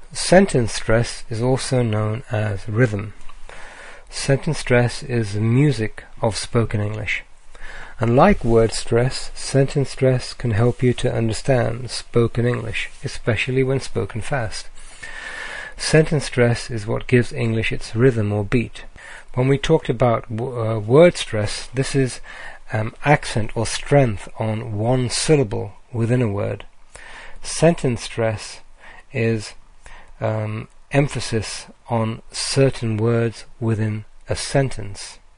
Sentence stress is also known as rhythm. Sentence stress is the music of spoken English. Unlike word stress, sentence stress can help you to understand spoken English, especially when spoken fast. Sentence stress is what gives English its rhythm or beat. When we talked about word stress, this is accent or strength on one syllable within a word. Sentence stress is emphasis on certain words within a sentence.